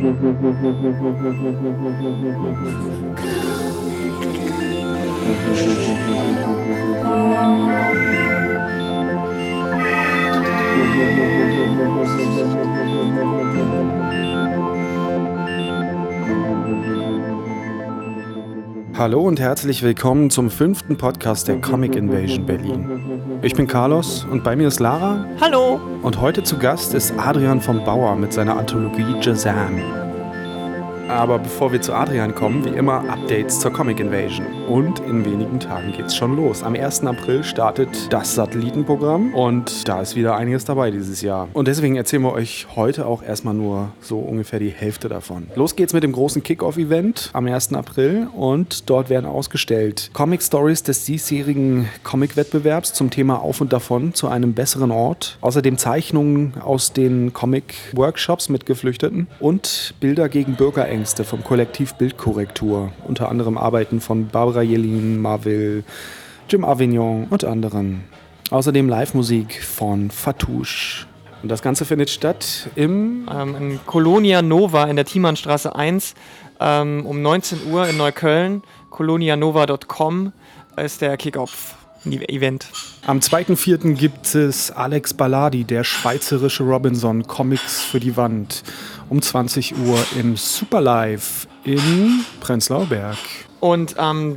Hallo und herzlich willkommen zum 5. Podcast der Comic Invasion Berlin. Ich bin Carlos und bei mir ist Lara. Hallo! Und heute zu Gast ist Adrian von Bauer mit seiner Anthologie Jazam. Aber bevor wir zu Adrian kommen, wie immer Updates zur Comic Invasion. Und in wenigen Tagen geht's schon los. Am 1. April startet das Satellitenprogramm und da ist wieder einiges dabei dieses Jahr. Und deswegen erzählen wir euch heute auch erstmal nur so ungefähr die Hälfte davon. Los geht's mit dem großen Kick-Off-Event am 1. April und dort werden ausgestellt Comic-Stories des diesjährigen Comic-Wettbewerbs zum Thema Auf und Davon zu einem besseren Ort. Außerdem Zeichnungen aus den Comic-Workshops mit Geflüchteten und Bilder gegen Bürgerängste vom Kollektiv Bildkorrektur. Unter anderem Arbeiten von Barbara Jelin, Marvel, Jim Avignon und anderen. Außerdem Live-Musik von Fatouche. Und das Ganze findet statt in Colonia Nova in der Thiemannstraße 1 um 19 Uhr in Neukölln. colonianova.com ist der Kick-Off-Event. Am 2.4. gibt es Alex Balladi, der schweizerische Robinson, Comics für die Wand. Um 20 Uhr im Superlive in Prenzlauer Berg. Und am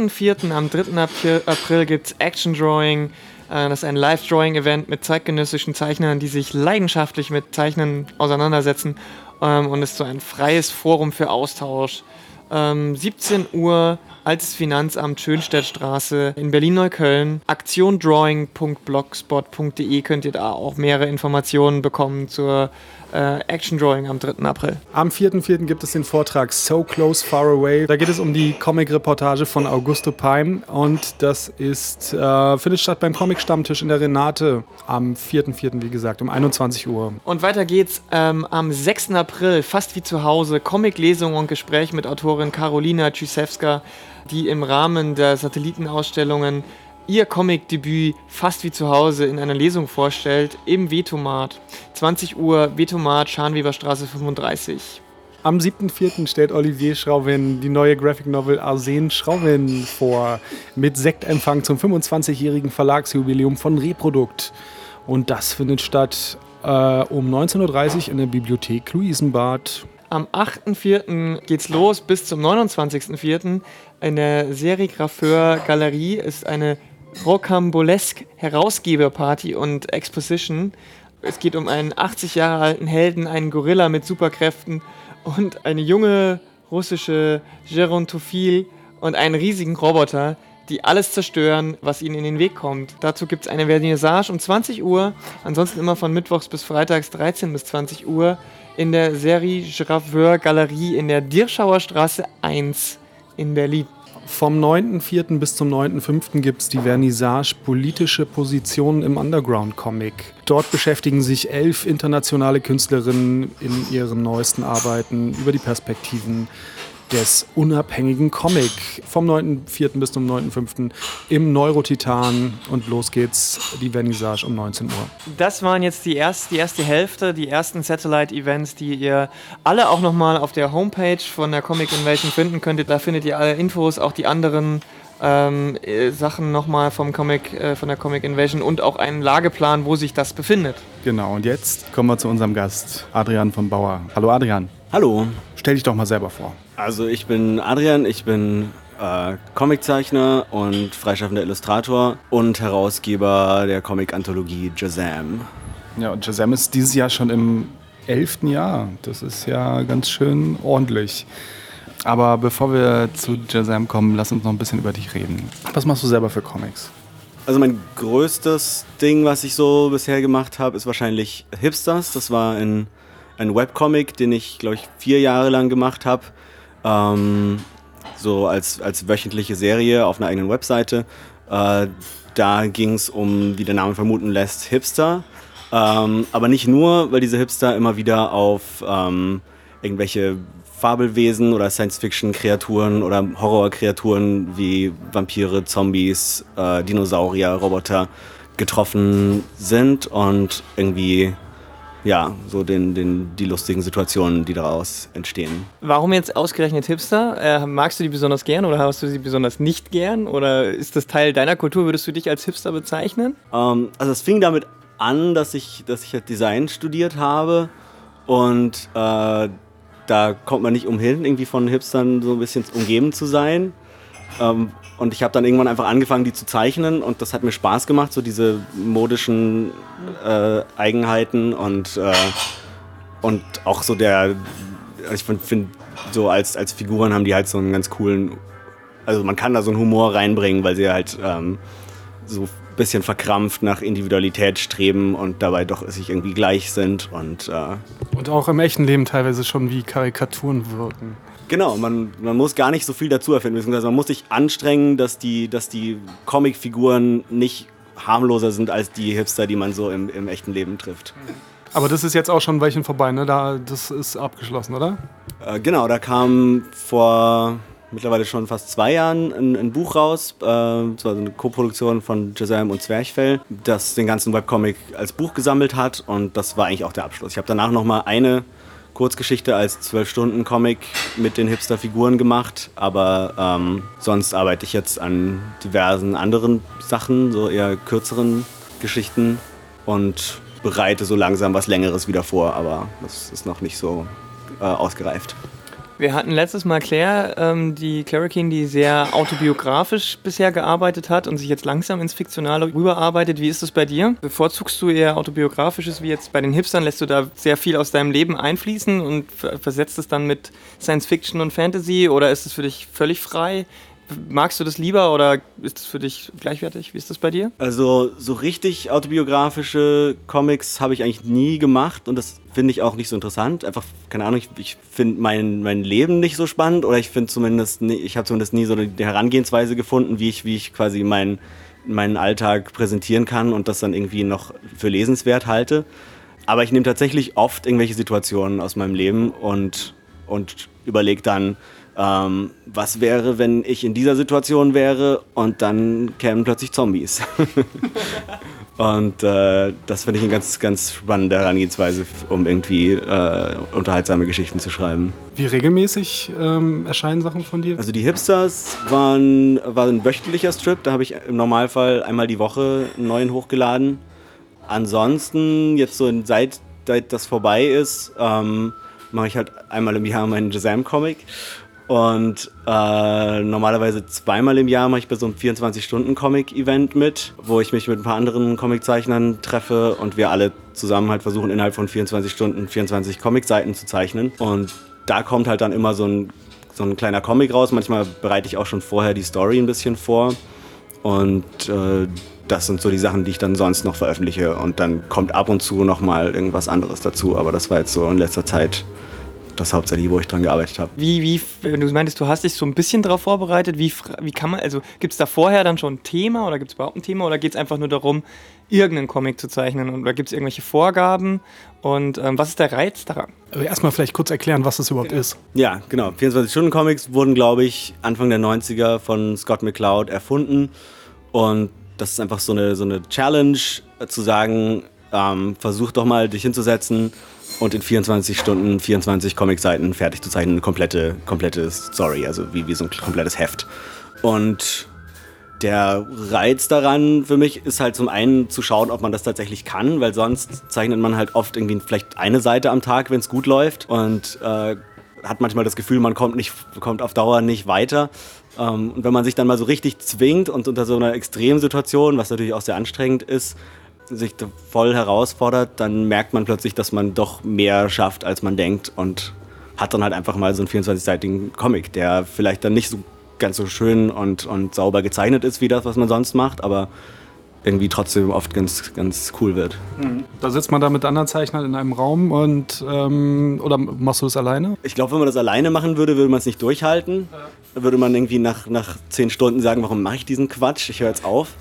3. April gibt es Action Drawing. Das ist ein Live-Drawing-Event mit zeitgenössischen Zeichnern, die sich leidenschaftlich mit Zeichnen auseinandersetzen. Und ist so ein freies Forum für Austausch. 17 Uhr Altes Finanzamt Schönstettstraße in Berlin-Neukölln. aktiondrawing.blogspot.de könnt ihr da auch mehrere Informationen bekommen zur Action Drawing am 3. April. Am 4.4. gibt es den Vortrag So Close, Far Away. Da geht es um die Comic-Reportage von Augusto Peim und das ist, findet statt beim Comic-Stammtisch in der Renate am 4.4., wie gesagt, um 21 Uhr. Und weiter geht's am 6. April, fast wie zu Hause, Comic-Lesung und Gespräch mit Autorin Karolina Tschüssewska, die im Rahmen der Satellitenausstellungen ihr Comic-Debüt fast wie zu Hause in einer Lesung vorstellt, im Vetomat. 20 Uhr, Vetomat, Scharnweberstraße 35. Am 7.4. stellt Olivier Schrauvin die neue Graphic Novel Arsène Schrauvin vor, mit Sektempfang zum 25-jährigen Verlagsjubiläum von Reprodukt. Und das findet statt um 19.30 Uhr in der Bibliothek Luisenbad. Am 8.4. geht's los bis zum 29.4. in der Serigrapheur Galerie ist eine Rocambolesque Herausgeberparty und Exposition. Es geht um einen 80 Jahre alten Helden, einen Gorilla mit Superkräften und eine junge russische Gerontophile und einen riesigen Roboter, die alles zerstören, was ihnen in den Weg kommt. Dazu gibt es eine Vernissage um 20 Uhr, ansonsten immer von Mittwochs bis Freitags 13 bis 20 Uhr in der Serigrapheur Galerie in der Dirschauer Straße 1 in Berlin. Vom 9.4. bis zum 9.5. gibt es die Vernissage Politische Positionen im Underground-Comic. Dort beschäftigen sich 11 internationale Künstlerinnen in ihren neuesten Arbeiten über die Perspektiven des unabhängigen Comic. Vom 9.4. bis zum 9.5. im Neurotitan und los geht's, die Vernissage um 19 Uhr. Das waren jetzt die erste Hälfte, die ersten Satellite-Events, die ihr alle auch nochmal auf der Homepage von der Comic Invasion finden könntet. Da findet ihr alle Infos, auch die anderen Sachen nochmal von der Comic Invasion und auch einen Lageplan, wo sich das befindet. Genau, und jetzt kommen wir zu unserem Gast, Adrian von Bauer. Hallo Adrian. Hallo. Stell dich doch mal selber vor. Also ich bin Adrian, ich bin Comiczeichner und freischaffender Illustrator und Herausgeber der Comic-Anthologie Jazam. Ja, und Jazam ist dieses Jahr schon im 11. Jahr. Das ist ja ganz schön ordentlich. Aber bevor wir zu Jazam kommen, lass uns noch ein bisschen über dich reden. Was machst du selber für Comics? Also mein größtes Ding, was ich so bisher gemacht habe, ist wahrscheinlich Hipsters. Das war ein Webcomic, den ich, glaube ich, 4 Jahre lang gemacht habe. So als wöchentliche Serie auf einer eigenen Webseite. Da ging es um, wie der Name vermuten lässt, Hipster. Aber nicht nur, weil diese Hipster immer wieder auf irgendwelche Fabelwesen oder Science-Fiction-Kreaturen oder Horror-Kreaturen wie Vampire, Zombies, Dinosaurier, Roboter getroffen sind und irgendwie ja, so die lustigen Situationen, die daraus entstehen. Warum jetzt ausgerechnet Hipster? Magst du die besonders gern oder hast du sie besonders nicht gern? Oder ist das Teil deiner Kultur? Würdest du dich als Hipster bezeichnen? Also es fing damit an, dass ich halt Design studiert habe und da kommt man nicht umhin, irgendwie von Hipstern so ein bisschen umgeben zu sein. Und ich habe dann irgendwann einfach angefangen, die zu zeichnen und das hat mir Spaß gemacht, so diese modischen Eigenheiten und auch so ich finde, so als Figuren haben die halt so einen ganz coolen, also man kann da so einen Humor reinbringen, weil sie halt so ein bisschen verkrampft nach Individualität streben und dabei doch sich irgendwie gleich sind und auch im echten Leben teilweise schon wie Karikaturen wirken. Genau, man muss gar nicht so viel dazu erfinden, beziehungsweise man muss sich anstrengen, dass die Comicfiguren nicht harmloser sind als die Hipster, die man so im echten Leben trifft. Aber das ist jetzt auch schon ein Weilchen vorbei, ne? Das ist abgeschlossen, oder? Genau, da kam vor mittlerweile schon fast 2 Jahren ein Buch raus. Das war so eine Koproduktion von Jazam und Zwerchfell, das den ganzen Webcomic als Buch gesammelt hat und das war eigentlich auch der Abschluss. Ich habe danach nochmal eine Kurzgeschichte als 12-Stunden-Comic mit den Hipster-Figuren gemacht, aber sonst arbeite ich jetzt an diversen anderen Sachen, so eher kürzeren Geschichten und bereite so langsam was Längeres wieder vor, aber das ist noch nicht so ausgereift. Wir hatten letztes Mal Claire, die Clarikin, die sehr autobiografisch bisher gearbeitet hat und sich jetzt langsam ins Fiktionale rüberarbeitet. Wie ist das bei dir? Bevorzugst du eher autobiografisches wie jetzt bei den Hipstern? Lässt du da sehr viel aus deinem Leben einfließen und versetzt es dann mit Science Fiction und Fantasy oder ist es für dich völlig frei? Magst du das lieber oder ist es für dich gleichwertig? Wie ist das bei dir? Also so richtig autobiografische Comics habe ich eigentlich nie gemacht und das finde ich auch nicht so interessant. Einfach, keine Ahnung, ich finde mein Leben nicht so spannend oder ich habe zumindest nie so die Herangehensweise gefunden, wie ich quasi meinen Alltag präsentieren kann und das dann irgendwie noch für lesenswert halte. Aber ich nehme tatsächlich oft irgendwelche Situationen aus meinem Leben und überlege dann, was wäre, wenn ich in dieser Situation wäre und dann kämen plötzlich Zombies. Und das finde ich eine ganz, ganz spannende Herangehensweise, um irgendwie unterhaltsame Geschichten zu schreiben. Wie regelmäßig erscheinen Sachen von dir? Also die Hipsters war ein wöchentlicher Strip, da habe ich im Normalfall einmal die Woche einen neuen hochgeladen. Ansonsten, jetzt so seit das vorbei ist, mache ich halt einmal im Jahr meinen Jazam-Comic. Und normalerweise 2-mal im Jahr mache ich bei so einem 24-Stunden-Comic-Event mit, wo ich mich mit ein paar anderen Comiczeichnern treffe und wir alle zusammen halt versuchen, innerhalb von 24 Stunden 24 Comicseiten zu zeichnen. Und da kommt halt dann immer so ein kleiner Comic raus. Manchmal bereite ich auch schon vorher die Story ein bisschen vor. Und das sind so die Sachen, die ich dann sonst noch veröffentliche. Und dann kommt ab und zu nochmal irgendwas anderes dazu. Aber das war jetzt so in letzter Zeit das hauptsächlich, wo ich dran gearbeitet habe. Wenn du meintest, du hast dich so ein bisschen darauf vorbereitet, wie kann man, also gibt es da vorher dann schon ein Thema oder gibt es überhaupt ein Thema oder geht es einfach nur darum, irgendeinen Comic zu zeichnen oder gibt es irgendwelche Vorgaben und was ist der Reiz daran? Also erstmal vielleicht kurz erklären, was das überhaupt ist. Ja, genau. 24-Stunden-Comics wurden, glaube ich, Anfang der 90er von Scott McCloud erfunden und das ist einfach so eine Challenge, zu sagen, versuch doch mal dich hinzusetzen und in 24 Stunden 24 Comicseiten fertig zu zeichnen, eine komplette Story, also wie so ein komplettes Heft. Und der Reiz daran für mich ist halt zum einen zu schauen, ob man das tatsächlich kann, weil sonst zeichnet man halt oft irgendwie vielleicht eine Seite am Tag, wenn es gut läuft und hat manchmal das Gefühl, man kommt auf Dauer nicht weiter. Und wenn man sich dann mal so richtig zwingt und unter so einer Extremsituation, was natürlich auch sehr anstrengend ist, sich voll herausfordert, dann merkt man plötzlich, dass man doch mehr schafft, als man denkt und hat dann halt einfach mal so einen 24-seitigen Comic, der vielleicht dann nicht so ganz so schön und sauber gezeichnet ist, wie das, was man sonst macht, aber irgendwie trotzdem oft ganz, ganz cool wird. Da sitzt man da mit anderen Zeichnern in einem Raum und oder machst du das alleine? Ich glaube, wenn man das alleine machen würde, würde man es nicht durchhalten. Da würde man irgendwie nach 10 Stunden sagen, warum mache ich diesen Quatsch? Ich höre jetzt auf.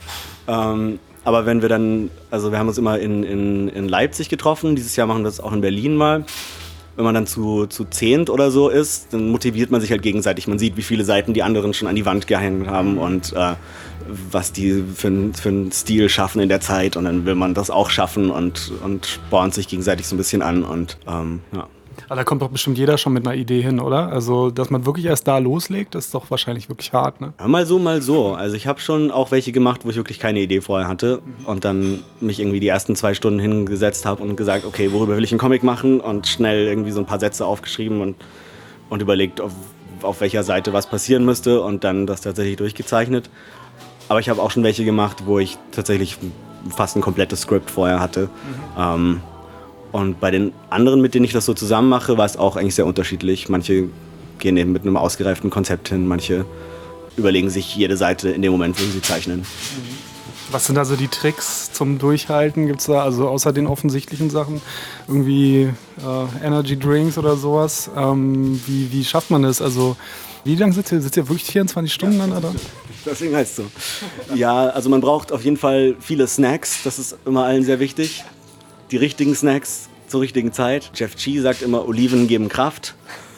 Aber wenn wir dann, also wir haben uns immer in Leipzig getroffen, dieses Jahr machen wir das auch in Berlin mal. wenn man dann zu 10 oder so ist, dann motiviert man sich halt gegenseitig. Man sieht, wie viele Seiten die anderen schon an die Wand gehängt haben und was die für einen Stil schaffen in der Zeit. Und dann will man das auch schaffen und spornt sich gegenseitig so ein bisschen an. Und ja. Aber da kommt doch bestimmt jeder schon mit einer Idee hin, oder? Also, dass man wirklich erst da loslegt, ist doch wahrscheinlich wirklich hart, ne? Ja, mal so, mal so. Also ich habe schon auch welche gemacht, wo ich wirklich keine Idee vorher hatte und dann mich irgendwie die ersten 2 Stunden hingesetzt habe und gesagt, okay, worüber will ich einen Comic machen und schnell irgendwie so ein paar Sätze aufgeschrieben und überlegt, auf welcher Seite was passieren müsste und dann das tatsächlich durchgezeichnet. Aber ich habe auch schon welche gemacht, wo ich tatsächlich fast ein komplettes Skript vorher hatte. Und bei den anderen, mit denen ich das so zusammen mache, war es auch eigentlich sehr unterschiedlich. Manche gehen eben mit einem ausgereiften Konzept hin, manche überlegen sich jede Seite in dem Moment, wo sie zeichnen. Was sind also die Tricks zum Durchhalten? Gibt es da also außer den offensichtlichen Sachen irgendwie Energy Drinks oder sowas? Wie schafft man das? Also wie lange sitzt ihr? Sitzt ihr wirklich 24 Stunden dann? Oder? Deswegen heißt es so. Ja, also man braucht auf jeden Fall viele Snacks. Das ist immer allen sehr wichtig. Die richtigen Snacks zur richtigen Zeit. Jeff Chi sagt immer, Oliven geben Kraft.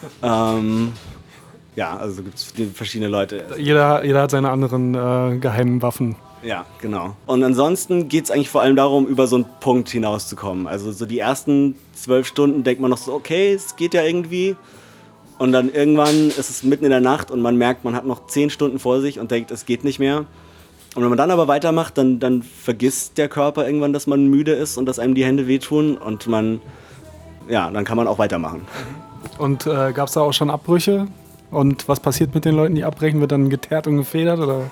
Ja, also gibt es verschiedene Leute. Jeder hat seine anderen geheimen Waffen. Ja, genau. Und ansonsten geht es eigentlich vor allem darum, über so einen Punkt hinauszukommen. Also so die ersten 12 Stunden denkt man noch so, okay, es geht ja irgendwie. Und dann irgendwann ist es mitten in der Nacht und man merkt, man hat noch 10 Stunden vor sich und denkt, es geht nicht mehr. Und wenn man dann aber weitermacht, dann vergisst der Körper irgendwann, dass man müde ist und dass einem die Hände wehtun und dann kann man auch weitermachen. Und gab es da auch schon Abbrüche? Und was passiert mit den Leuten, die abbrechen? Wird dann geteert und gefedert? Oder?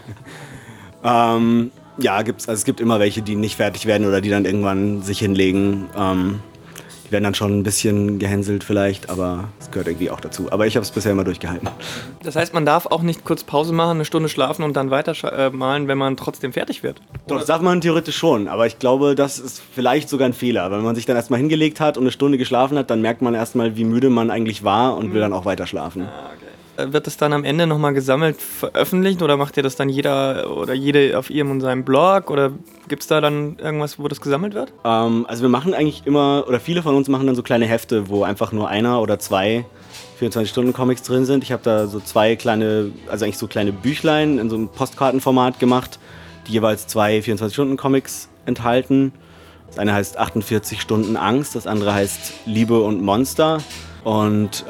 Ja, es gibt immer welche, die nicht fertig werden oder die dann irgendwann sich hinlegen. Die werden dann schon ein bisschen gehänselt vielleicht, aber es gehört irgendwie auch dazu. Aber ich habe es bisher immer durchgehalten. Das heißt, man darf auch nicht kurz Pause machen, eine Stunde schlafen und dann weiter malen, wenn man trotzdem fertig wird? Doch, das darf man theoretisch schon, aber ich glaube, das ist vielleicht sogar ein Fehler. Wenn man sich dann erstmal hingelegt hat und eine Stunde geschlafen hat, dann merkt man erstmal, wie müde man eigentlich war und will dann auch weiter schlafen. Ah, okay. Wird es dann am Ende nochmal gesammelt veröffentlicht oder macht ihr das dann jeder oder jede auf ihrem und seinem Blog oder gibt es da dann irgendwas, wo das gesammelt wird? Also wir machen eigentlich immer, oder viele von uns machen dann so kleine Hefte, wo einfach nur einer oder zwei 24-Stunden-Comics drin sind. Ich habe da so 2 kleine, also eigentlich so kleine Büchlein in so einem Postkartenformat gemacht, die jeweils 2 24-Stunden-Comics enthalten. Das eine heißt 48 Stunden Angst, das andere heißt Liebe und Monster und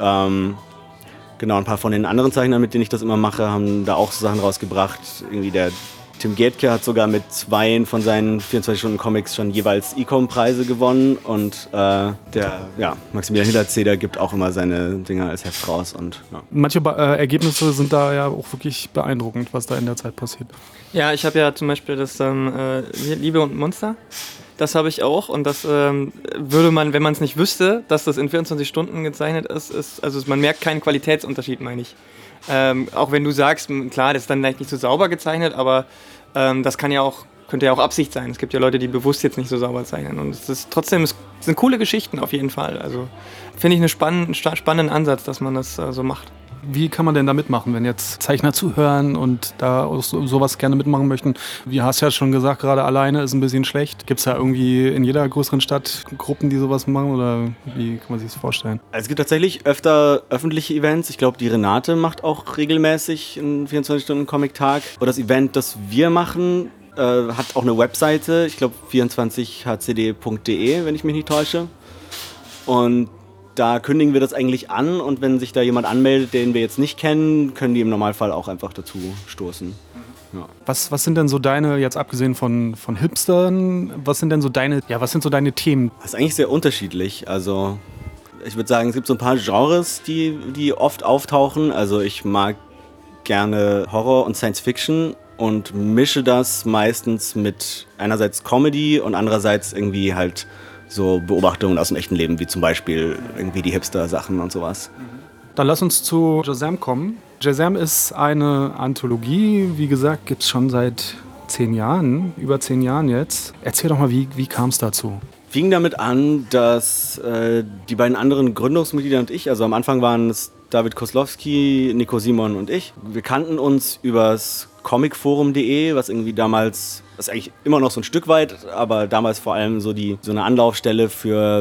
genau, ein paar von den anderen Zeichnern, mit denen ich das immer mache, haben da auch so Sachen rausgebracht. Irgendwie der Tim Gätke hat sogar mit 2 von seinen 24-Stunden-Comics schon jeweils Ecom-Preise gewonnen. Und Maximilian Hillertseder gibt auch immer seine Dinger als Heft raus. Und, ja. Manche Ergebnisse sind da ja auch wirklich beeindruckend, was da in der Zeit passiert. Ja, ich habe ja zum Beispiel das Liebe und Monster. Das habe ich auch und das würde man, wenn man es nicht wüsste, dass das in 24 Stunden gezeichnet ist, also man merkt keinen Qualitätsunterschied, meine ich. Auch wenn du sagst, klar, das ist dann vielleicht nicht so sauber gezeichnet, aber das könnte ja auch Absicht sein. Es gibt ja Leute, die bewusst jetzt nicht so sauber zeichnen und es sind coole Geschichten auf jeden Fall. Also finde ich einen spannenden Ansatz, dass man das so macht. Wie kann man denn da mitmachen, wenn jetzt Zeichner zuhören und da auch sowas gerne mitmachen möchten? Wie hast du ja schon gesagt, gerade alleine ist ein bisschen schlecht. Gibt es da irgendwie in jeder größeren Stadt Gruppen, die sowas machen oder wie kann man sich das vorstellen? Also es gibt tatsächlich öfter öffentliche Events. Ich glaube, die Renate macht auch regelmäßig einen 24-Stunden-Comic-Tag. Und das Event, das wir machen, hat auch eine Webseite. Ich glaube 24hcd.de, wenn ich mich nicht täusche. Und da kündigen wir das eigentlich an und wenn sich da jemand anmeldet, den wir jetzt nicht kennen, können die im Normalfall auch einfach dazu stoßen. Ja. Was sind denn so deine, jetzt abgesehen von Hipstern, was sind so deine Themen? Das ist eigentlich sehr unterschiedlich. Also ich würde sagen, es gibt so ein paar Genres, die oft auftauchen. Also ich mag gerne Horror und Science Fiction und mische das meistens mit einerseits Comedy und andererseits irgendwie halt so Beobachtungen aus dem echten Leben, wie zum Beispiel irgendwie die Hipster-Sachen und sowas. Dann lass uns zu Jazam kommen. Jazam ist eine Anthologie, wie gesagt, gibt es schon seit 10 Jahren, über 10 Jahren jetzt. Erzähl doch mal, wie kam es dazu? Fing damit an, dass die beiden anderen Gründungsmitglieder und ich, also am Anfang waren es David Koslowski, Nico Simon und ich. Wir kannten uns übers comicforum.de, was irgendwie damals, das ist eigentlich immer noch so ein Stück weit, aber damals vor allem so eine Anlaufstelle für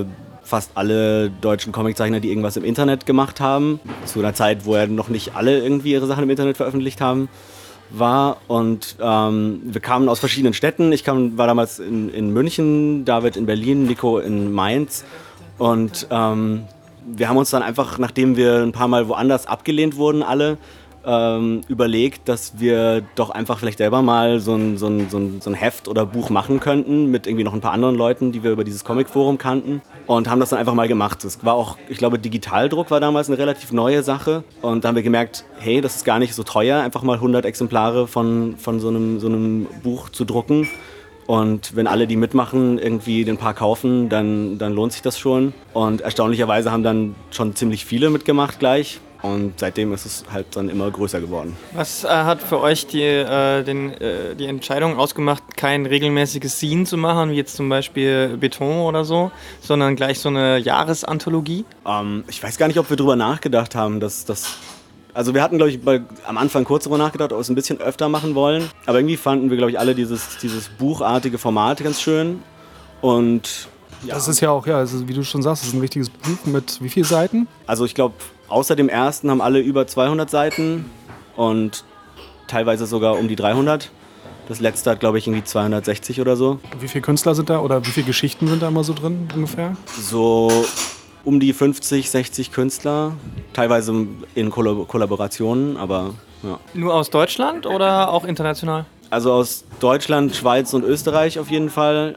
fast alle deutschen Comiczeichner, die irgendwas im Internet gemacht haben. Zu einer Zeit, wo ja noch nicht alle irgendwie ihre Sachen im Internet veröffentlicht haben, war. Und wir kamen aus verschiedenen Städten. Ich war damals in München, David in Berlin, Nico in Mainz. Und wir haben uns dann einfach, nachdem wir ein paar Mal woanders abgelehnt wurden, alle, überlegt, dass wir doch einfach vielleicht selber mal so ein Heft oder Buch machen könnten mit irgendwie noch ein paar anderen Leuten, die wir über dieses Comicforum kannten, und haben das dann einfach mal gemacht. Es war auch, ich glaube, Digitaldruck war damals eine relativ neue Sache, und da haben wir gemerkt, hey, das ist gar nicht so teuer, einfach mal 100 Exemplare von so einem Buch zu drucken. Und wenn alle, die mitmachen, irgendwie den paar kaufen, dann lohnt sich das schon. Und erstaunlicherweise haben dann schon ziemlich viele mitgemacht gleich. Und seitdem ist es halt dann immer größer geworden. Was hat für euch die Entscheidung ausgemacht, kein regelmäßiges Scene zu machen, wie jetzt zum Beispiel Beton oder so, sondern gleich so eine Jahresanthologie? Ich weiß gar nicht, ob wir drüber nachgedacht haben, also wir hatten, glaube ich, am Anfang kurz darüber nachgedacht, ob wir es ein bisschen öfter machen wollen. Aber irgendwie fanden wir, glaube ich, alle dieses buchartige Format ganz schön. Und ja. Das ist ja auch, also wie du schon sagst, das ist ein richtiges Buch mit wie vielen Seiten? Also ich glaube, außer dem ersten haben alle über 200 Seiten und teilweise sogar um die 300. Das letzte hat, glaube ich, irgendwie 260 oder so. Wie viele Künstler sind da oder wie viele Geschichten sind da immer so drin ungefähr? So um die 50, 60 Künstler, teilweise in Kollaborationen, aber ja. Nur aus Deutschland oder auch international? Also aus Deutschland, Schweiz und Österreich auf jeden Fall.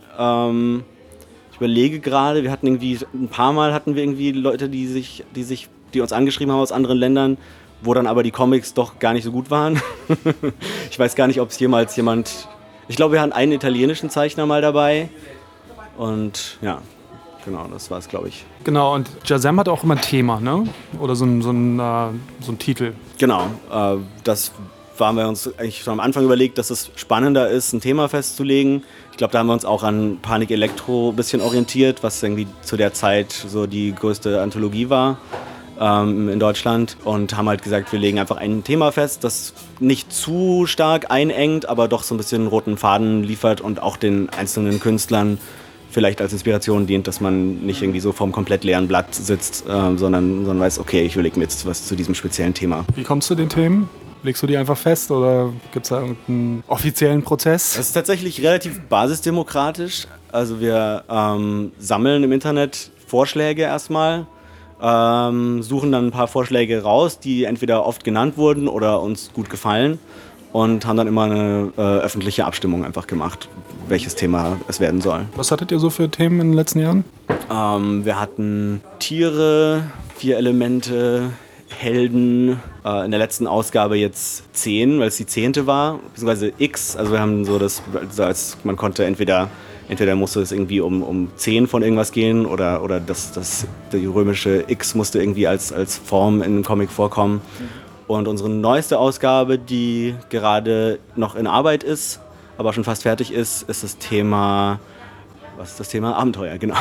Ich überlege gerade, wir hatten irgendwie ein paar Mal irgendwie Leute, die uns angeschrieben haben aus anderen Ländern, wo dann aber die Comics doch gar nicht so gut waren. Ich weiß gar nicht, ob es jemals jemand... Ich glaube, wir hatten einen italienischen Zeichner mal dabei. Und ja, genau, das war es, glaube ich. Genau, und Shazam hat auch immer ein Thema, ne? Oder so ein Titel. Genau, das haben wir uns eigentlich schon am Anfang überlegt, dass es spannender ist, ein Thema festzulegen. Ich glaube, da haben wir uns auch an Panik Elektro ein bisschen orientiert, was irgendwie zu der Zeit so die größte Anthologie war in Deutschland, und haben halt gesagt, wir legen einfach ein Thema fest, das nicht zu stark einengt, aber doch so ein bisschen einen roten Faden liefert und auch den einzelnen Künstlern vielleicht als Inspiration dient, dass man nicht irgendwie so vorm komplett leeren Blatt sitzt, sondern weiß, okay, ich überlege mir jetzt was zu diesem speziellen Thema. Wie kommst du zu den Themen? Legst du die einfach fest oder gibt es da irgendeinen offiziellen Prozess? Das ist tatsächlich relativ basisdemokratisch. Also wir sammeln im Internet Vorschläge erstmal, suchen dann ein paar Vorschläge raus, die entweder oft genannt wurden oder uns gut gefallen, und haben dann immer eine öffentliche Abstimmung einfach gemacht, welches Thema es werden soll. Was hattet ihr so für Themen in den letzten Jahren? Wir hatten Tiere, 4 Elemente, Helden, in der letzten Ausgabe jetzt 10, weil es die 10. war, beziehungsweise X, also wir haben so das, als man konnte entweder musste es irgendwie um 10 von irgendwas gehen oder die römische X musste irgendwie als Form in einem Comic vorkommen. Und unsere neueste Ausgabe, die gerade noch in Arbeit ist, aber schon fast fertig ist das Thema... Was ist das Thema? Abenteuer, genau.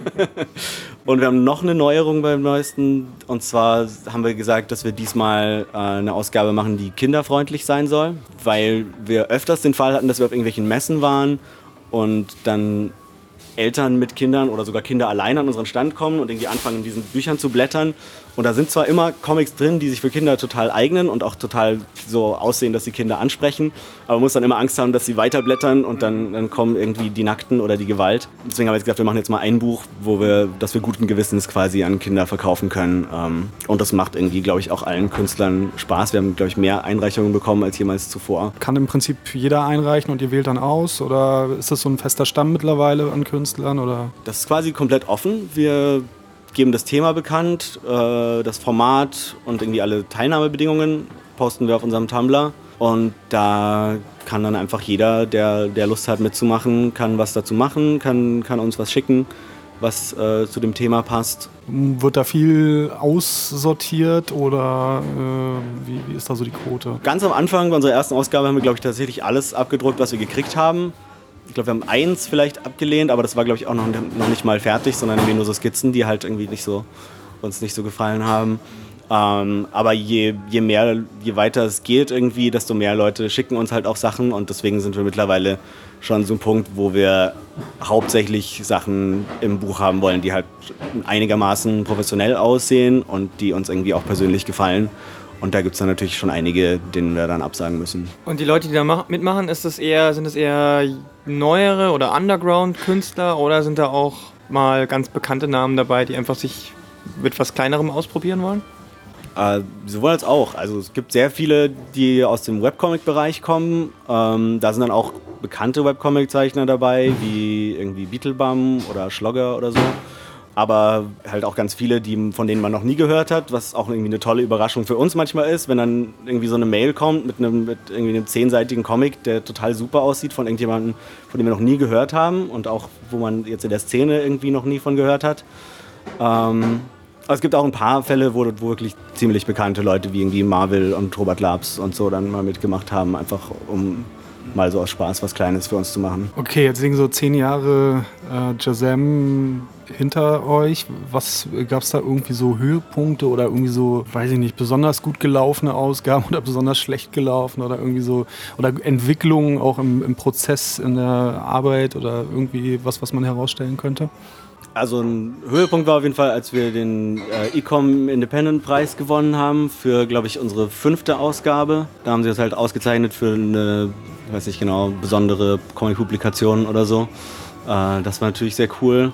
Und wir haben noch eine Neuerung beim neuesten. Und zwar haben wir gesagt, dass wir diesmal eine Ausgabe machen, die kinderfreundlich sein soll. Weil wir öfters den Fall hatten, dass wir auf irgendwelchen Messen waren und dann Eltern mit Kindern oder sogar Kinder allein an unseren Stand kommen und irgendwie anfangen, in diesen Büchern zu blättern. Und da sind zwar immer Comics drin, die sich für Kinder total eignen und auch total so aussehen, dass die Kinder ansprechen, aber man muss dann immer Angst haben, dass sie weiterblättern und dann kommen irgendwie die Nackten oder die Gewalt. Deswegen haben wir jetzt gesagt, wir machen jetzt mal ein Buch, dass wir guten Gewissens quasi an Kinder verkaufen können. Und das macht irgendwie, glaube ich, auch allen Künstlern Spaß. Wir haben, glaube ich, mehr Einreichungen bekommen als jemals zuvor. Kann im Prinzip jeder einreichen und ihr wählt dann aus? Oder ist das so ein fester Stamm mittlerweile an Künstlern? Oder? Das ist quasi komplett offen. Wir geben das Thema bekannt, das Format und irgendwie alle Teilnahmebedingungen posten wir auf unserem Tumblr. Und da kann dann einfach jeder, der Lust hat mitzumachen, kann was dazu machen, kann uns was schicken, was zu dem Thema passt. Wird da viel aussortiert oder wie ist da so die Quote? Ganz am Anfang bei unserer ersten Ausgabe haben wir, glaube ich, tatsächlich alles abgedruckt, was wir gekriegt haben. Ich glaube, wir haben 1 vielleicht abgelehnt, aber das war, glaube ich, auch noch nicht mal fertig, sondern irgendwie nur so Skizzen, die halt irgendwie uns nicht so gefallen haben. Aber je weiter es geht irgendwie, desto mehr Leute schicken uns halt auch Sachen und deswegen sind wir mittlerweile schon so ein Punkt, wo wir hauptsächlich Sachen im Buch haben wollen, die halt einigermaßen professionell aussehen und die uns irgendwie auch persönlich gefallen. Und da gibt es dann natürlich schon einige, denen wir dann absagen müssen. Und die Leute, die da mitmachen, sind das eher neuere oder Underground-Künstler oder sind da auch mal ganz bekannte Namen dabei, die einfach sich mit was Kleinerem ausprobieren wollen? Sowohl als auch. Also es gibt sehr viele, die aus dem Webcomic-Bereich kommen. Da sind dann auch bekannte Webcomic-Zeichner dabei, wie irgendwie Beetlebum oder Schlogger oder so. Aber halt auch ganz viele, von denen man noch nie gehört hat, was auch irgendwie eine tolle Überraschung für uns manchmal ist, wenn dann irgendwie so eine Mail kommt mit irgendwie einem 10-seitigen Comic, der total super aussieht von irgendjemandem, von dem wir noch nie gehört haben und auch wo man jetzt in der Szene irgendwie noch nie von gehört hat. Aber es gibt auch ein paar Fälle, wo wirklich ziemlich bekannte Leute wie irgendwie Marvel und Robert Labs und so dann mal mitgemacht haben, einfach um mal so aus Spaß was Kleines für uns zu machen. Okay, jetzt liegen so 10 Jahre Shazam hinter euch. Gab es da irgendwie so Höhepunkte oder irgendwie so, weiß ich nicht, besonders gut gelaufene Ausgaben oder besonders schlecht gelaufen oder irgendwie so, oder Entwicklungen auch im Prozess, in der Arbeit oder irgendwie was man herausstellen könnte? Also ein Höhepunkt war auf jeden Fall, als wir den Ecom Independent Preis gewonnen haben für, glaube ich, unsere 5. Ausgabe. Da haben sie das halt ausgezeichnet für eine, weiß nicht genau, besondere Comic-Publikation oder so. Das war natürlich sehr cool.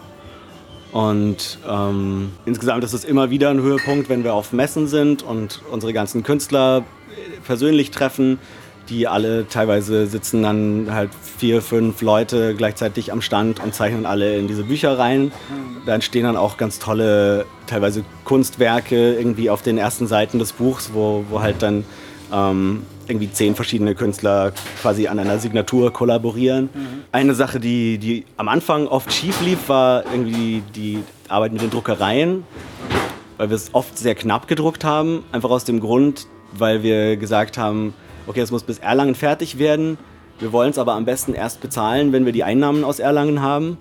Und insgesamt ist es immer wieder ein Höhepunkt, wenn wir auf Messen sind und unsere ganzen Künstler persönlich treffen. Die alle teilweise sitzen dann halt 4, 5 Leute gleichzeitig am Stand und zeichnen alle in diese Bücher rein. Da entstehen dann auch ganz tolle, teilweise Kunstwerke irgendwie auf den ersten Seiten des Buchs, wo halt dann irgendwie 10 verschiedene Künstler quasi an einer Signatur kollaborieren. Eine Sache, die am Anfang oft schief lief, war irgendwie die Arbeit mit den Druckereien, weil wir es oft sehr knapp gedruckt haben, einfach aus dem Grund, weil wir gesagt haben, okay, es muss bis Erlangen fertig werden. Wir wollen es aber am besten erst bezahlen, wenn wir die Einnahmen aus Erlangen haben.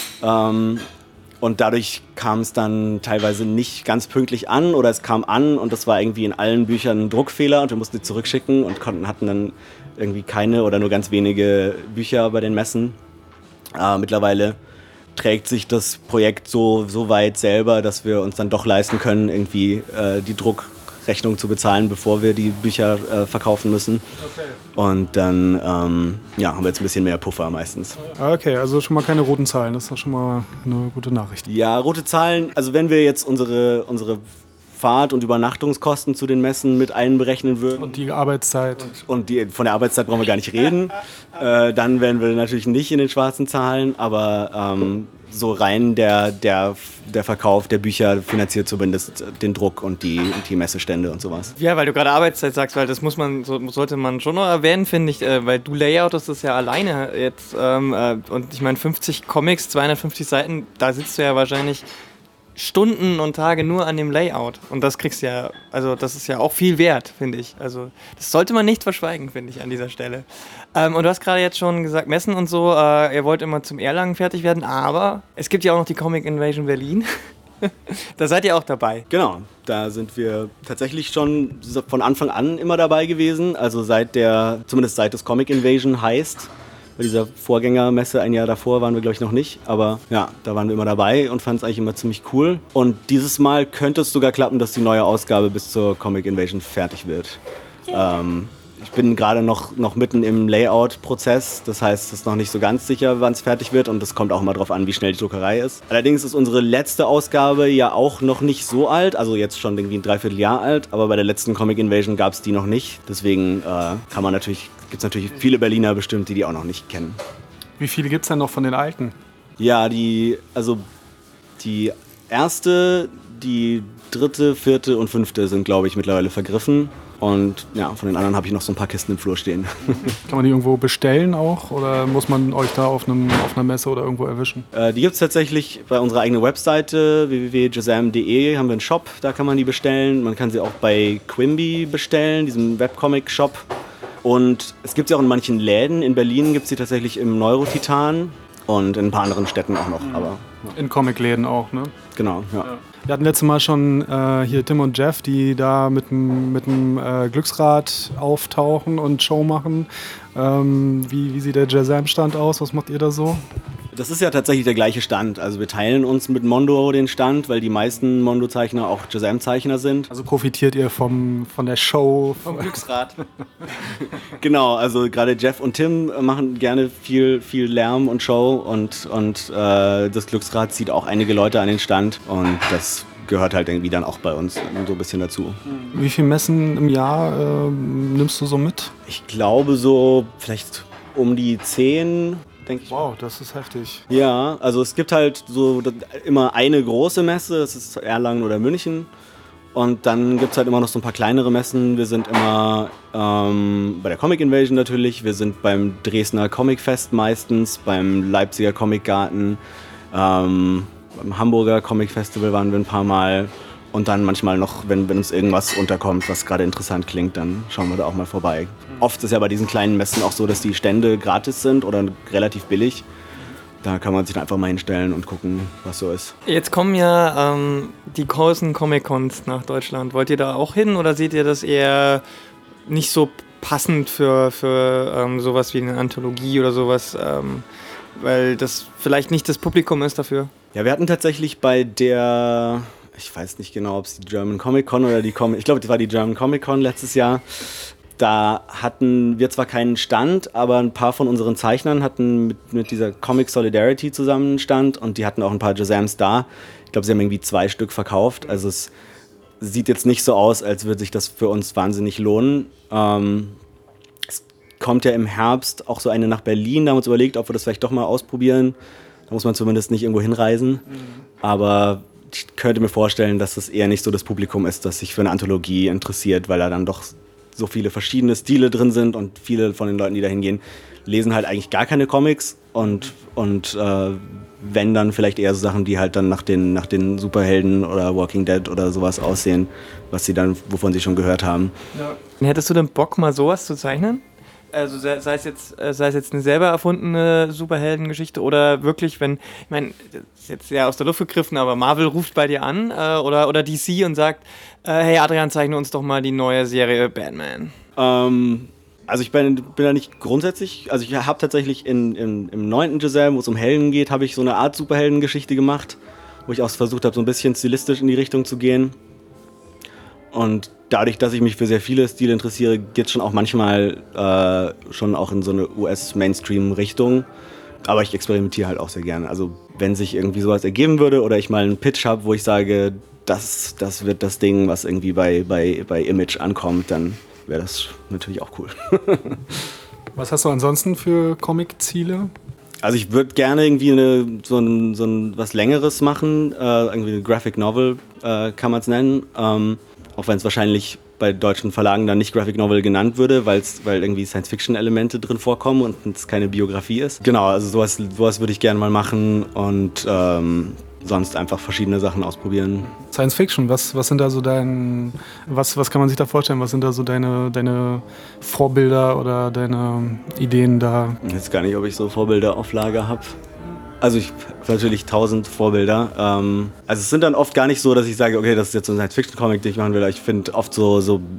Und dadurch kam es dann teilweise nicht ganz pünktlich an oder es kam an und das war irgendwie in allen Büchern ein Druckfehler und wir mussten die zurückschicken und hatten dann irgendwie keine oder nur ganz wenige Bücher bei den Messen. Mittlerweile trägt sich das Projekt so weit selber, dass wir uns dann doch leisten können, irgendwie die Druckrechnung zu bezahlen, bevor wir die Bücher verkaufen müssen. Okay. Und dann haben wir jetzt ein bisschen mehr Puffer meistens. Okay, also schon mal keine roten Zahlen, das ist doch schon mal eine gute Nachricht. Ja, rote Zahlen, also wenn wir jetzt unsere Fahrt- und Übernachtungskosten zu den Messen mit einberechnen würden. Und die Arbeitszeit. Und von der Arbeitszeit brauchen wir gar nicht reden. Dann wären wir natürlich nicht in den schwarzen Zahlen, aber so rein der Verkauf der Bücher finanziert zumindest den Druck und die Messestände und sowas. Ja, weil du gerade Arbeitszeit sagst, weil das sollte man schon noch erwähnen, finde ich, weil du layoutest das ja alleine jetzt und ich meine 50 Comics, 250 Seiten, da sitzt du ja wahrscheinlich Stunden und Tage nur an dem Layout und das kriegst du ja, also das ist ja auch viel wert, finde ich. Also das sollte man nicht verschweigen, finde ich, an dieser Stelle. Und du hast gerade jetzt schon gesagt, Messen und so, ihr wollt immer zum Erlangen fertig werden, aber es gibt ja auch noch die Comic Invasion Berlin. Da seid ihr auch dabei. Genau, da sind wir tatsächlich schon von Anfang an immer dabei gewesen, also zumindest seit das Comic Invasion heißt. Bei dieser Vorgängermesse ein Jahr davor waren wir, glaube ich, noch nicht. Aber ja, da waren wir immer dabei und fanden es eigentlich immer ziemlich cool. Und dieses Mal könnte es sogar klappen, dass die neue Ausgabe bis zur Comic Invasion fertig wird. Ich bin gerade noch mitten im Layout-Prozess. Das heißt, es ist noch nicht so ganz sicher, wann es fertig wird. Und es kommt auch mal drauf an, wie schnell die Druckerei ist. Allerdings ist unsere letzte Ausgabe ja auch noch nicht so alt. Also jetzt schon irgendwie ein Dreivierteljahr alt. Aber bei der letzten Comic Invasion gab es die noch nicht. Deswegen gibt es natürlich viele Berliner bestimmt, die auch noch nicht kennen. Wie viele gibt es denn noch von den alten? Ja, die erste, die 3., 4. und 5. sind, glaube ich, mittlerweile vergriffen. Und ja, von den anderen habe ich noch so ein paar Kisten im Flur stehen. Kann man die irgendwo bestellen auch? Oder muss man euch da auf einer Messe oder irgendwo erwischen? Die gibt es tatsächlich bei unserer eigenen Webseite www.jazam.de, haben wir einen Shop, da kann man die bestellen. Man kann sie auch bei Quimby bestellen, diesem Webcomic-Shop. Und es gibt sie auch in manchen Läden. In Berlin gibt es sie tatsächlich im Neurotitan und in ein paar anderen Städten auch noch. Aber In Comicläden auch, ne? Genau, ja. Wir hatten letztes Mal schon hier Tim und Jeff, die da mit dem Glücksrad auftauchen und Show machen. Wie sieht der Jazam-Stand aus? Was macht ihr da so? Das ist ja tatsächlich der gleiche Stand. Also wir teilen uns mit Mondo den Stand, weil die meisten Mondo-Zeichner auch Jazam-Zeichner sind. Also profitiert ihr von der Show? Vom Glücksrad. Genau, also gerade Jeff und Tim machen gerne viel Lärm und Show und das Glücksrad zieht auch einige Leute an den Stand und das gehört halt irgendwie dann auch bei uns so ein bisschen dazu. Wie viele Messen im Jahr nimmst du so mit? Ich glaube so vielleicht um die 10, denke ich. Wow, das ist heftig. Ja, also es gibt halt so immer eine große Messe, das ist Erlangen oder München. Und dann gibt es halt immer noch so ein paar kleinere Messen. Wir sind immer bei der Comic Invasion natürlich, wir sind beim Dresdner Comic Fest meistens, beim Leipziger Comic Garten, beim Hamburger Comic Festival waren wir ein paar Mal. Und dann manchmal noch, wenn uns irgendwas unterkommt, was gerade interessant klingt, dann schauen wir da auch mal vorbei. Oft ist ja bei diesen kleinen Messen auch so, dass die Stände gratis sind oder relativ billig. Da kann man sich dann einfach mal hinstellen und gucken, was so ist. Jetzt kommen ja die großen Comic-Cons nach Deutschland. Wollt ihr da auch hin oder seht ihr das eher nicht so passend für sowas wie eine Anthologie oder sowas, weil das vielleicht nicht das Publikum ist dafür? Ja, wir hatten tatsächlich bei der... Ich weiß nicht genau, ob es die German Comic Con oder ich glaube, das war die German Comic Con letztes Jahr. Da hatten wir zwar keinen Stand, aber ein paar von unseren Zeichnern hatten mit dieser Comic Solidarity zusammen einen Stand und die hatten auch ein paar Jazams da. Ich glaube, sie haben irgendwie 2 Stück verkauft. Also es sieht jetzt nicht so aus, als würde sich das für uns wahnsinnig lohnen. Es kommt ja im Herbst auch so eine nach Berlin. Da haben wir uns überlegt, ob wir das vielleicht doch mal ausprobieren. Da muss man zumindest nicht irgendwo hinreisen. Aber ich könnte mir vorstellen, dass es eher nicht so das Publikum ist, das sich für eine Anthologie interessiert, weil da dann doch so viele verschiedene Stile drin sind und viele von den Leuten, die da hingehen, lesen halt eigentlich gar keine Comics und wenn dann vielleicht eher so Sachen, die halt dann nach den Superhelden oder Walking Dead oder sowas aussehen, wovon sie schon gehört haben. Ja. Hättest du denn Bock, mal sowas zu zeichnen? Also sei es jetzt eine selber erfundene Superheldengeschichte oder wirklich, ich meine, das ist jetzt sehr aus der Luft gegriffen, aber Marvel ruft bei dir an oder DC und sagt, hey Adrian, zeichne uns doch mal die neue Serie Batman. Also ich bin da nicht grundsätzlich, also ich habe tatsächlich im 9. Jazam, wo es um Helden geht, habe ich so eine Art Superheldengeschichte gemacht, wo ich auch versucht habe, so ein bisschen stilistisch in die Richtung zu gehen. Und dadurch, dass ich mich für sehr viele Stile interessiere, geht es schon auch manchmal schon auch in so eine US-Mainstream-Richtung. Aber ich experimentiere halt auch sehr gerne. Also wenn sich irgendwie sowas ergeben würde oder ich mal einen Pitch habe, wo ich sage, das wird das Ding, was irgendwie bei Image ankommt, dann wäre das natürlich auch cool. Was hast du ansonsten für Comic-Ziele? Also ich würde gerne irgendwie so ein was Längeres machen, irgendwie eine Graphic Novel kann man es nennen. Auch wenn es wahrscheinlich bei deutschen Verlagen dann nicht Graphic Novel genannt würde, weil irgendwie Science-Fiction-Elemente drin vorkommen und es keine Biografie ist. Genau, also sowas würde ich gerne mal machen und sonst einfach verschiedene Sachen ausprobieren. Science Fiction, was sind da so was kann man sich da vorstellen? Was sind da so deine Vorbilder oder deine Ideen da? Ich weiß gar nicht, ob ich so Vorbilder auf Lager habe. Also ich habe natürlich 1000 Vorbilder. Also es sind dann oft gar nicht so, dass ich sage, okay, das ist jetzt so ein Science-Fiction-Comic, den ich machen will. Ich finde oft so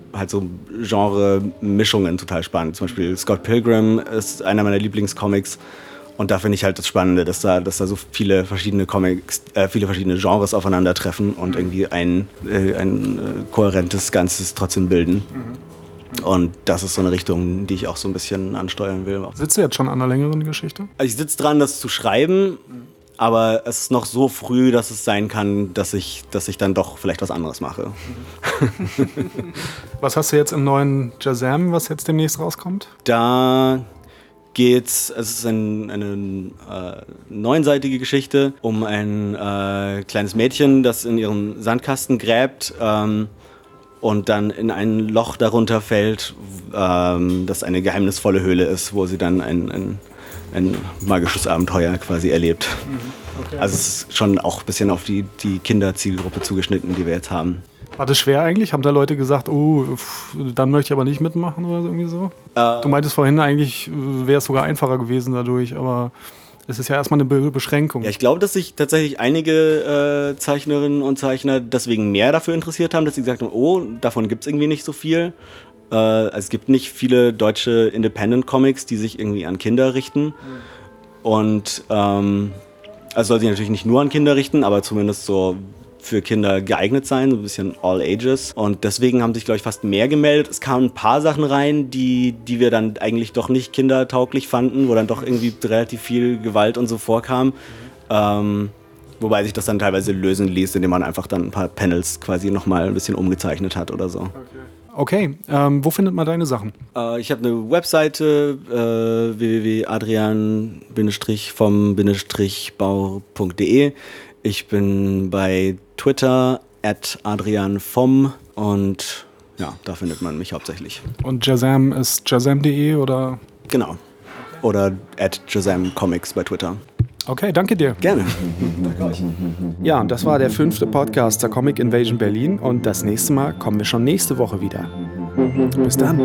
Genre-Mischungen total spannend. Zum Beispiel Scott Pilgrim ist einer meiner Lieblingscomics. Und da finde ich halt das Spannende, dass da so viele verschiedene Comics, viele verschiedene Genres aufeinandertreffen und irgendwie ein kohärentes Ganzes trotzdem bilden. Und das ist so eine Richtung, die ich auch so ein bisschen ansteuern will. Sitzt du jetzt schon an einer längeren Geschichte? Also ich sitze dran, das zu schreiben, aber es ist noch so früh, dass es sein kann, dass ich dann doch vielleicht was anderes mache. Was hast du jetzt im neuen Jazam, was jetzt demnächst rauskommt? Da es ist eine 9-seitige Geschichte um ein kleines Mädchen, das in ihrem Sandkasten gräbt und dann in ein Loch darunter fällt, das eine geheimnisvolle Höhle ist, wo sie dann ein magisches Abenteuer quasi erlebt. Okay. Also es ist schon auch ein bisschen auf die Kinderzielgruppe zugeschnitten, die wir jetzt haben. War das schwer eigentlich? Haben da Leute gesagt, dann möchte ich aber nicht mitmachen oder irgendwie so? Du meintest vorhin, eigentlich wäre es sogar einfacher gewesen dadurch, aber Es ist ja erstmal eine Beschränkung. Ja, ich glaube, dass sich tatsächlich einige Zeichnerinnen und Zeichner deswegen mehr dafür interessiert haben, dass sie gesagt haben, oh, davon gibt es irgendwie nicht so viel. Es gibt nicht viele deutsche Independent-Comics, die sich irgendwie an Kinder richten. Und also soll sich natürlich nicht nur an Kinder richten, aber zumindest so für Kinder geeignet sein, so ein bisschen all ages. Und deswegen haben sich, glaube ich, fast mehr gemeldet. Es kamen ein paar Sachen rein, die wir dann eigentlich doch nicht kindertauglich fanden, wo dann doch irgendwie relativ viel Gewalt und so vorkam. Wobei sich das dann teilweise lösen ließ, indem man einfach dann ein paar Panels quasi nochmal ein bisschen umgezeichnet hat oder so. Okay, wo findet man deine Sachen? Ich habe eine Webseite, www.adrian-vom-bau.de. Ich bin bei Twitter @adrianvom und ja, da findet man mich hauptsächlich. Und Jazam ist jazam.de oder? Genau. Oder @jazamcomics bei Twitter. Okay, danke dir. Gerne. Ja, und das war der 5. Podcast zur Comic Invasion Berlin und das nächste Mal kommen wir schon nächste Woche wieder. Bis dann.